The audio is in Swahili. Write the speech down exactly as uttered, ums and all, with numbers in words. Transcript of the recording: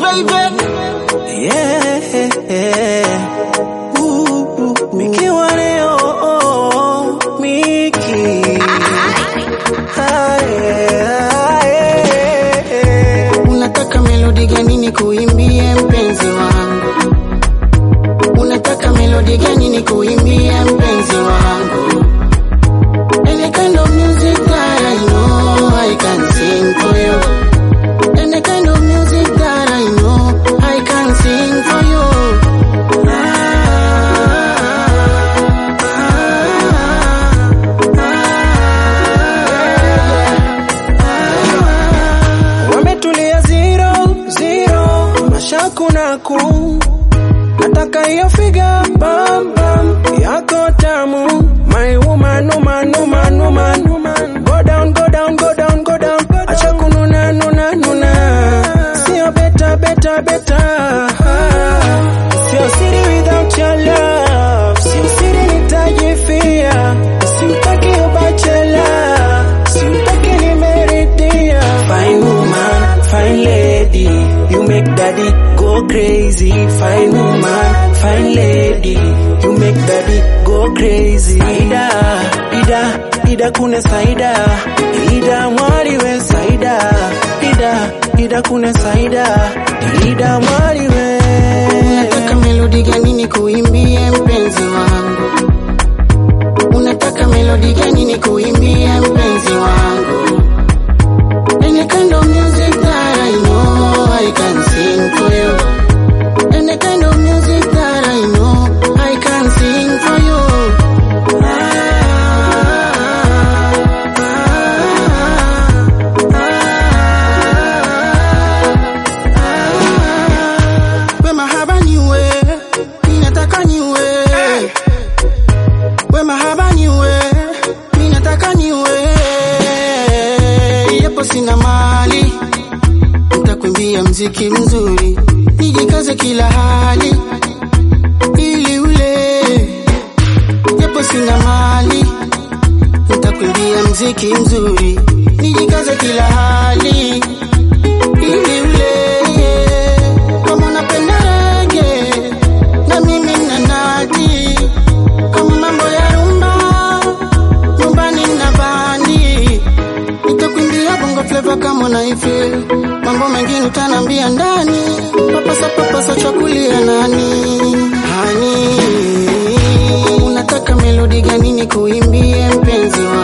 baby. Yeah. Ooh, Miki waneo, oh, Miki. Unataka melody gani nikuimbie mpenzi wangu? Unataka melody gani nikuimbie mpenzi wangu? Any kind of music that I know I can sing for you. Any kind of music that I know I can sing for you. Wametulia zero, zero, mashakuna ku. Nataka hiyo figa, bam, bam, yako tamu. My woman, woman, woman, woman, woman. Go down, go down, go down, go down. Acha kununa, nuna, nuna. Sio better, better, better. Sio city without your love. Sio city nitajifia. Siutaki ubachela. Siutaki nimeritia. Fine woman, fine lady. You make daddy go crazy. Fine woman, fine lady. You make daddy go crazy. Ida, Ida, Ida kune saida. Ida mwari we saida. Ida, Ida kune saida. Ida mwari we. Unataka melody gani nikuimbie mpenzi wangu? Unataka melody gani nikuimbie mpenzi wangu? Any kind of music that I know I can sing for you. Any kind of music that I know I can sing for you. We mahaba niwe, ninataka niwe. We mahaba niwe, ninataka niwe. Yapo sina mali, nitakuimbia mziki mzuri, nijikaze kila hali ili ule. Yapo sina mali, nitakuimbia mziki mzuri, nijikaze kila hali ili ule. Kama unapenda reggae, na mimi nanadi. Kama mambo ya rumba, nyumbani na bandi. Nitakuimbia bongo flavor kama unaifeel. Mambo mengine utanambia ndani. Papasa papasa chakulia nani? Hani. Unataka melody gani nikuimbie mpenzi wangu?